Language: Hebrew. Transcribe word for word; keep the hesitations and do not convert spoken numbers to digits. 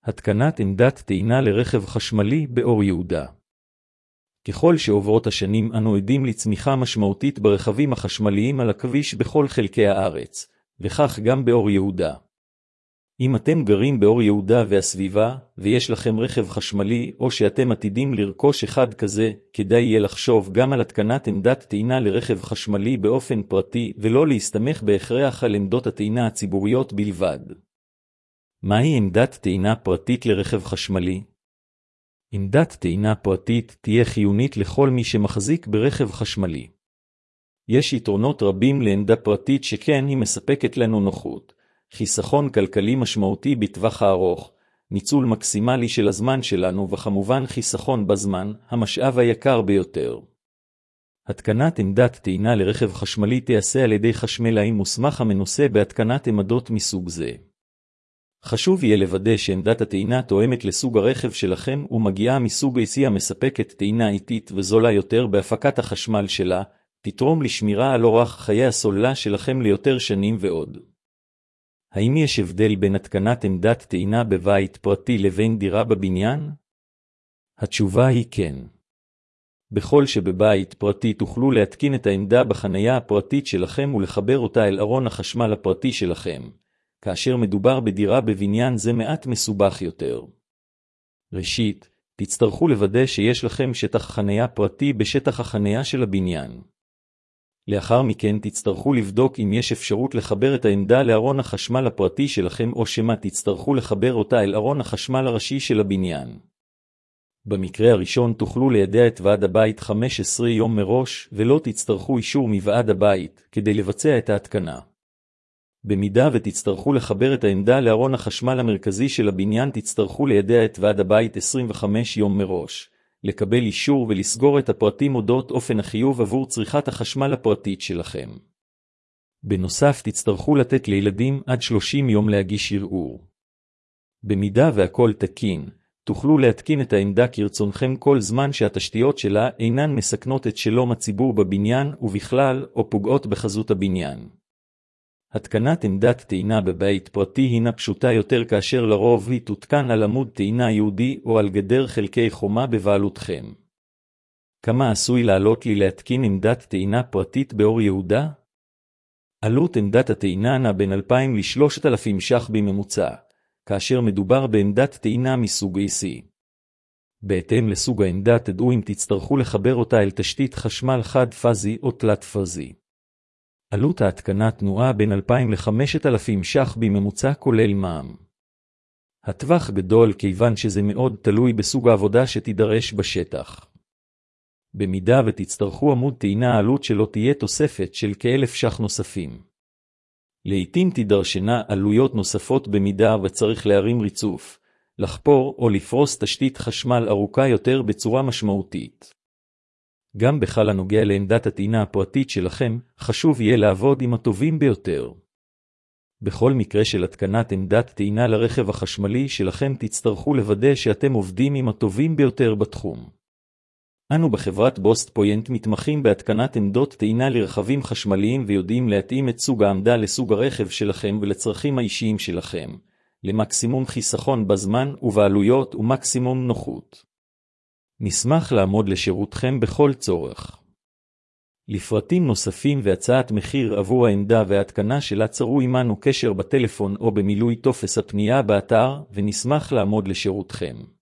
התקנת עמדת טעינה לרכב חשמלי באור יהודה. ככל שעוברות השנים אנו עדים לצמיחה משמעותית ברכבים החשמליים על הכביש בכל חלקי הארץ, וכך גם באור יהודה. אם אתם גרים באור יהודה והסביבה, ויש לכם רכב חשמלי או שאתם עתידים לרכוש אחד כזה, כדאי יהיה לחשוב גם על התקנת עמדת טעינה לרכב חשמלי באופן פרטי ולא להסתמך בהכרח על עמדות הטעינה הציבוריות בלבד. מהי עמדת טעינה פרטית לרכב חשמלי? עמדת טעינה פרטית תהיה חיונית לכל מי שמחזיק ברכב חשמלי. יש יתרונות רבים לעמדה פרטית שכן היא מספקת לנו נוחות, חיסכון כלכלי משמעותי בטווח הארוך, ניצול מקסימלי של הזמן שלנו וכמובן חיסכון בזמן, המשאב היקר ביותר. התקנת עמדת טעינה לרכב חשמלי תיעשה על ידי חשמלאי מוסמך המנוסה בהתקנת עמדות מסוג זה. חשוב יהיה לוודא שעמדת הטעינה תואמת לסוג הרכב שלכם ומגיעה מסוג איי סי המספקת טעינה איטית וזולה יותר בהפקת החשמל שלה, תתרום לשמירה על אורח חיי הסוללה שלכם ליותר שנים ועוד. האם יש הבדל בין התקנת עמדת טעינה בבית פרטי לבין דירה בבניין? התשובה היא כן. בכל שבבית פרטי תוכלו להתקין את העמדה בחנייה הפרטית שלכם ולחבר אותה אל ארון החשמל הפרטי שלכם, כאשר מדובר בדירה בבניין זה מעט מסובך יותר. ראשית, תצטרכו לוודא שיש לכם שטח חנייה פרטי בשטח החנייה של הבניין. לאחר מכן תצטרכו לבדוק אם יש אפשרות לחבר את העמדה לארון החשמל הפרטי שלכם או שמה תצטרכו לחבר אותה אל ארון החשמל הראשי של הבניין. במקרה הראשון תוכלו לידע את ועד הבית חמישה עשר יום מראש ולא תצטרכו אישור מוועד הבית כדי לבצע את ההתקנה. במידה ותצטרכו לחבר את העמדה לארון החשמל המרכזי של הבניין תצטרכו לידע את ועד הבית עשרים וחמישה יום מראש, לקבל אישור ולסגור את הפרטים אודות אופן החיוב עבור צריכת החשמל הפרטית שלכם. בנוסף תצטרכו לתת לילדים עד שלושים יום להגיש ערעור. במידה והכל תקין, תוכלו להתקין את העמדה כרצונכם כל זמן שהתשתיות שלה אינן מסכנות את שלום הציבור בבניין ובכלל או פוגעות בחזות הבניין. התקנת עמדת טעינה בבית פרטי הינה פשוטה יותר כאשר לרוב היא תותקן על עמוד טעינה יהודי או על גדר חלקי חומה בבעלותכם. כמה עשוי לעלות לי להתקין עמדת טעינה פרטית באור יהודה? עלות עמדת הטעינה נע בין אלפיים ל-שלושת אלפים ש"ח בממוצע, כאשר מדובר בעמדת טעינה מסוג איי סי. בהתאם לסוג העמדה תדעו אם תצטרכו לחבר אותה אל תשתית חשמל חד-פאזי או תלת-פאזי. עלות ההתקנה תנועה בין אלפיים ל-חמשת אלפים ש"ח בממוצע כולל מע"מ. הטווח גדול כיוון שזה מאוד תלוי בסוג העבודה שתידרש בשטח. במידה ותצטרכו עמוד טעינה העלות שלו תהיה תוספת של כאלף ש"ח נוספים. לעתים תידרשנה עלויות נוספות במידה וצריך להרים ריצוף, לחפור או לפרוס תשתית חשמל ארוכה יותר בצורה משמעותית. גם בכלל הנוגע לעמדת הטעינה הפרטית שלכם, חשוב יהיה לעבוד עם הטובים ביותר. בכל מקרה של התקנת עמדת טעינה לרכב החשמלי שלכם תצטרכו לוודא שאתם עובדים עם הטובים ביותר בתחום. אנו בחברת בוסט פוינט מתמחים בהתקנת עמדות טעינה לרכבים חשמליים ויודעים להתאים את סוג העמדה לסוג הרכב שלכם ולצרכים האישיים שלכם, למקסימום חיסכון בזמן ובעלויות ומקסימום נוחות. נשמח לעמוד לשירותכם בכל צורך. לפרטים נוספים והצעת מחיר עבור העמדה וההתקנה שלה צרו עמנו קשר בטלפון או במילוי טופס הפנייה באתר ונשמח לעמוד לשירותכם.